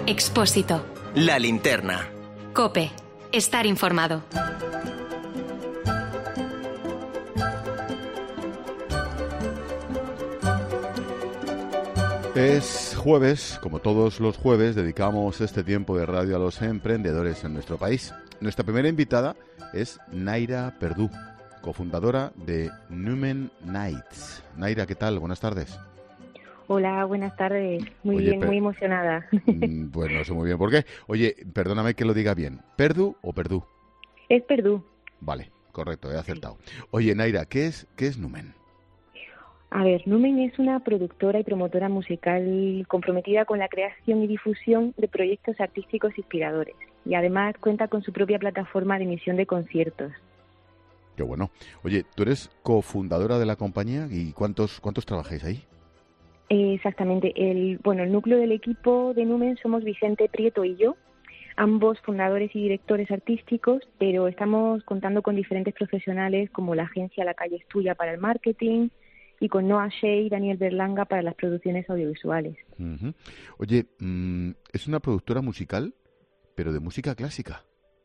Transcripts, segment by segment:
Expósito. La Linterna. COPE. Estar informado. Es jueves, como todos los jueves, dedicamos este tiempo de radio a los emprendedores en nuestro país. Nuestra primera invitada es Naira Perdú, cofundadora de Numen Nights. Naira, ¿qué tal? Buenas tardes. Hola, buenas tardes. Muy bien, muy emocionada. Pues no sé muy bien por qué. Oye, perdóname que lo diga bien. ¿Perdú o Perdú? Es Perdú. Vale, correcto, he acertado. Oye, Naira, ¿qué es Numen? A ver, Numen es una productora y promotora musical comprometida con la creación y difusión de proyectos artísticos inspiradores. Y además cuenta con su propia plataforma de emisión de conciertos. Qué bueno. Oye, ¿tú eres cofundadora de la compañía y cuántos trabajáis ahí? Exactamente. El núcleo del equipo de Numen somos Vicente Prieto y yo, ambos fundadores y directores artísticos, pero estamos contando con diferentes profesionales como la agencia La Calle es Tuya para el marketing y con Noah Shea y Daniel Berlanga para las producciones audiovisuales. Uh-huh. Oye, es una productora musical, pero de música clásica.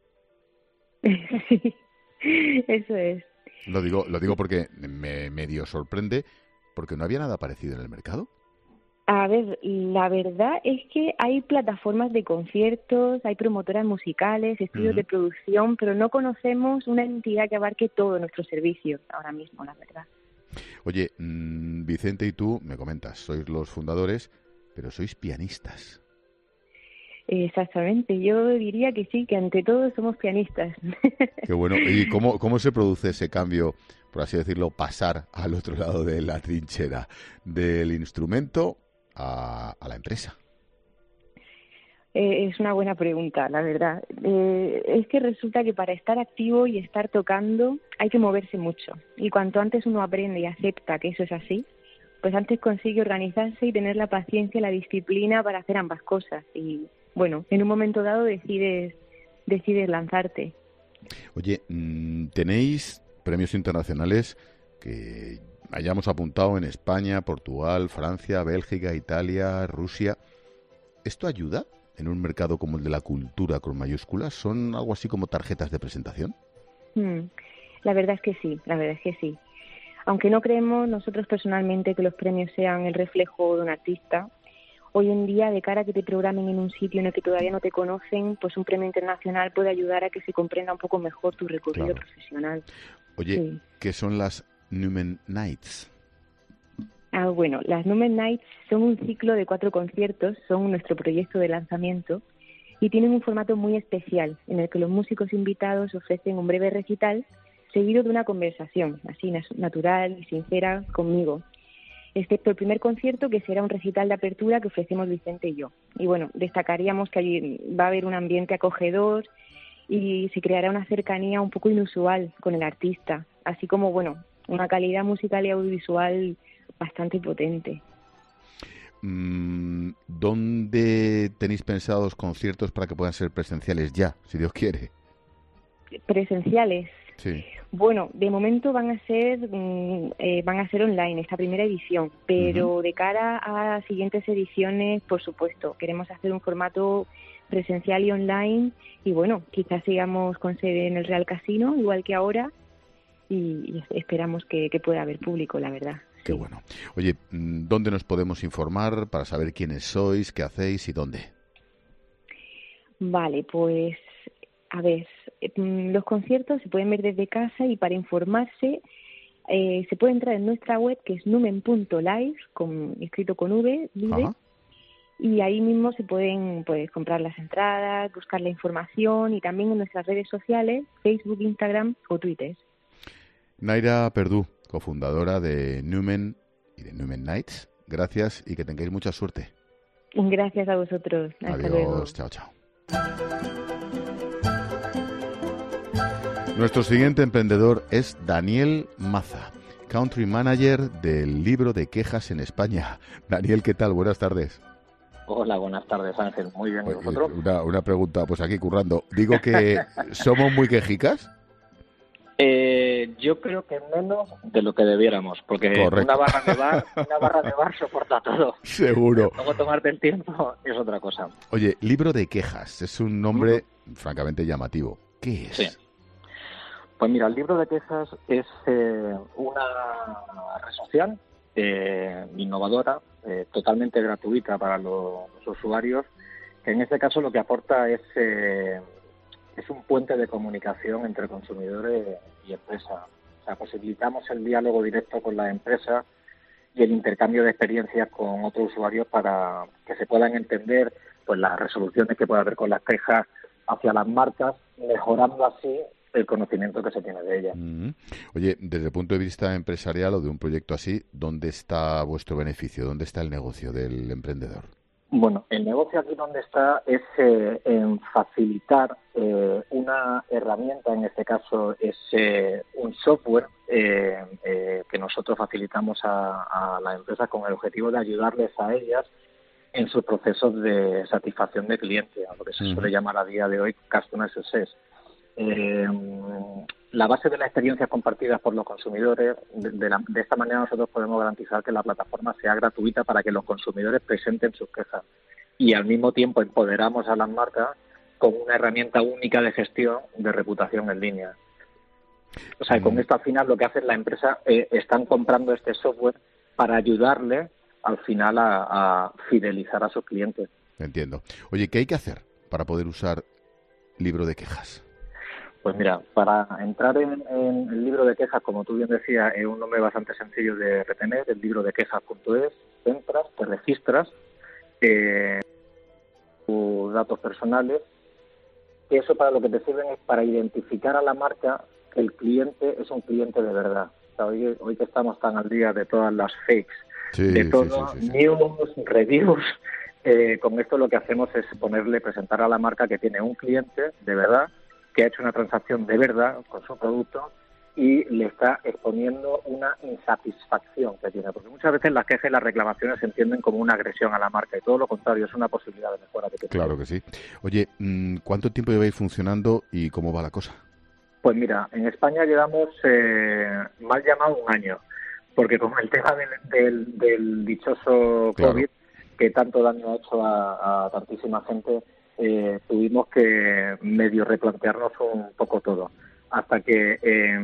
Sí, eso es. Lo digo porque me medio sorprende, porque no había nada parecido en el mercado. A ver, la verdad es que hay plataformas de conciertos, hay promotoras musicales, estudios de producción, pero no conocemos una entidad que abarque todo nuestro servicio ahora mismo, la verdad. Oye, Vicente y tú, me comentas, sois los fundadores, pero sois pianistas. Exactamente, yo diría que sí, que ante todo somos pianistas. Qué bueno. ¿Y cómo se produce ese cambio, por así decirlo, pasar al otro lado de la trinchera, del instrumento a la empresa? Es una buena pregunta, la verdad. Es que resulta que para estar activo y estar tocando hay que moverse mucho. Y cuanto antes uno aprende y acepta que eso es así, pues antes consigue organizarse y tener la paciencia y la disciplina para hacer ambas cosas. Y bueno, en un momento dado decides lanzarte. Oye, ¿tenéis premios internacionales que hayamos apuntado en España, Portugal, Francia, Bélgica, Italia, Rusia? ¿Esto ayuda en un mercado como el de la cultura con mayúsculas? ¿Son algo así como tarjetas de presentación? La verdad es que sí. Aunque no creemos nosotros personalmente que los premios sean el reflejo de un artista, hoy en día, de cara a que te programen en un sitio en el que todavía no te conocen, pues un premio internacional puede ayudar a que se comprenda un poco mejor tu recorrido profesional. Oye, sí. ¿Qué son las Numen Nights? Bueno, las Numen Nights son un ciclo de 4 conciertos, son nuestro proyecto de lanzamiento y tienen un formato muy especial en el que los músicos invitados ofrecen un breve recital seguido de una conversación así natural y sincera conmigo, excepto el primer concierto, que será un recital de apertura que ofrecemos Vicente y yo. Y bueno, destacaríamos que allí va a haber un ambiente acogedor y se creará una cercanía un poco inusual con el artista, así como, bueno, una calidad musical y audiovisual bastante potente. ¿Dónde tenéis pensados conciertos para que puedan ser presenciales ya, si Dios quiere? ¿Presenciales? Sí. Bueno, de momento van a ser online esta primera edición, pero de cara a siguientes ediciones, por supuesto, queremos hacer un formato presencial y online y bueno, quizás sigamos con sede en el Real Casino, igual que ahora, y esperamos que pueda haber público, la verdad. Qué bueno. Oye, ¿dónde nos podemos informar para saber quiénes sois, qué hacéis y dónde? Vale, pues a ver, los conciertos se pueden ver desde casa y para informarse se puede entrar en nuestra web, que es numen.live, escrito con V, live, y ahí mismo se pueden comprar las entradas, buscar la información y también en nuestras redes sociales, Facebook, Instagram o Twitter. Naira Perdú, cofundadora de Numen y de Numen Nights. Gracias y que tengáis mucha suerte. Gracias a vosotros. Hasta luego. Adiós, chao, chao. Nuestro siguiente emprendedor es Daniel Maza, Country Manager del Libro de Quejas en España. Daniel, ¿qué tal? Buenas tardes. Hola, buenas tardes, Ángel. Muy bien, ¿y vosotros? Una pregunta, pues aquí currando. Digo que ¿somos muy quejicas? Yo creo que menos de lo que debiéramos, porque Correcto. una barra de bar soporta todo. Seguro. Luego tomarte el tiempo es otra cosa. Oye, libro de quejas. Es un nombre francamente llamativo. ¿Qué es? Sí. Pues mira, el libro de quejas es una red social innovadora, totalmente gratuita para los usuarios, que en este caso lo que aporta es un puente de comunicación entre consumidores y empresa. O sea, posibilitamos el diálogo directo con las empresas y el intercambio de experiencias con otros usuarios para que se puedan entender pues las resoluciones que puede haber con las quejas hacia las marcas, mejorando así el conocimiento que se tiene de ellas. Oye, desde el punto de vista empresarial o de un proyecto así, ¿dónde está vuestro beneficio? ¿Dónde está el negocio del emprendedor? Bueno, el negocio aquí donde está es en facilitar una herramienta, en este caso es un software que nosotros facilitamos a las empresas con el objetivo de ayudarles a ellas en sus procesos de satisfacción de cliente, a lo que se suele llamar a día de hoy Customer Success. La base de las experiencias compartidas por los consumidores, de esta manera nosotros podemos garantizar que la plataforma sea gratuita para que los consumidores presenten sus quejas y al mismo tiempo empoderamos a las marcas con una herramienta única de gestión de reputación en línea. O sea, con esto al final lo que hacen las empresas están comprando este software para ayudarle al final a fidelizar a sus clientes. Entiendo. Oye, ¿qué hay que hacer para poder usar libro de quejas? Pues mira, para entrar en el libro de quejas, como tú bien decías, es un nombre bastante sencillo de retener, el librodequejas.es, entras, te registras, tus datos personales, que eso para lo que te sirven es para identificar a la marca que el cliente es un cliente de verdad. O sea, hoy que estamos tan al día de todas las fakes, de todo, news, reviews, con esto lo que hacemos es presentar a la marca que tiene un cliente de verdad, que ha hecho una transacción de verdad con su producto y le está exponiendo una insatisfacción que tiene. Porque muchas veces las quejas y las reclamaciones se entienden como una agresión a la marca y todo lo contrario, es una posibilidad de mejora que tiene. Claro que sí. Oye, ¿cuánto tiempo lleváis funcionando y cómo va la cosa? Pues mira, en España llevamos mal llamado un año, porque con el tema del dichoso COVID, que tanto daño ha hecho a tantísima gente, tuvimos que medio replantearnos un poco todo, hasta que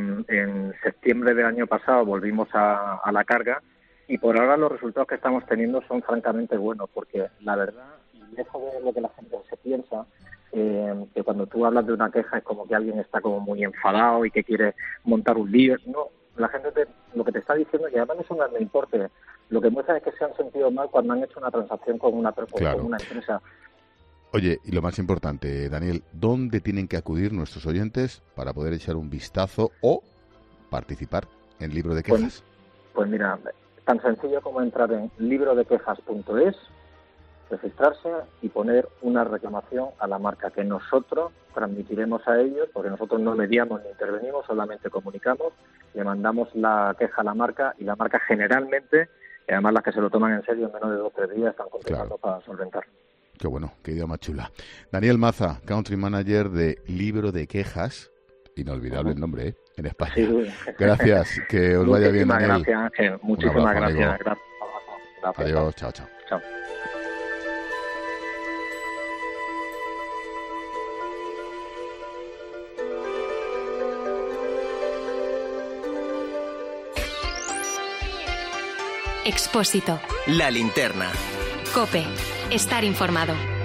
en septiembre del año pasado volvimos a la carga y por ahora los resultados que estamos teniendo son francamente buenos, porque la verdad, y lejos de lo que la gente se piensa, que cuando tú hablas de una queja es como que alguien está como muy enfadado y que quiere montar un lío. No, la gente lo que te está diciendo, y además eso no me importa, lo que muestra es que se han sentido mal cuando han hecho una transacción con una empresa. Oye, y lo más importante, Daniel, ¿dónde tienen que acudir nuestros oyentes para poder echar un vistazo o participar en Libro de Quejas? Pues mira, tan sencillo como entrar en librodequejas.es, registrarse y poner una reclamación a la marca que nosotros transmitiremos a ellos, porque nosotros no mediamos ni intervenimos, solamente comunicamos, le mandamos la queja a la marca y la marca generalmente, y además las que se lo toman en serio en menos de 2 o 3 días, están contestando para solventarlo. Qué bueno, qué idea más chula. Daniel Maza, Country Manager de Libro de Quejas. Inolvidable el nombre, en España. Sí. Gracias, que os vaya bien, Daniel. Muchísimas gracias, Ángel. Muchísimas gracias. Gracias. Adiós, chao. Chao. Expósito. La linterna. COPE. Estar informado.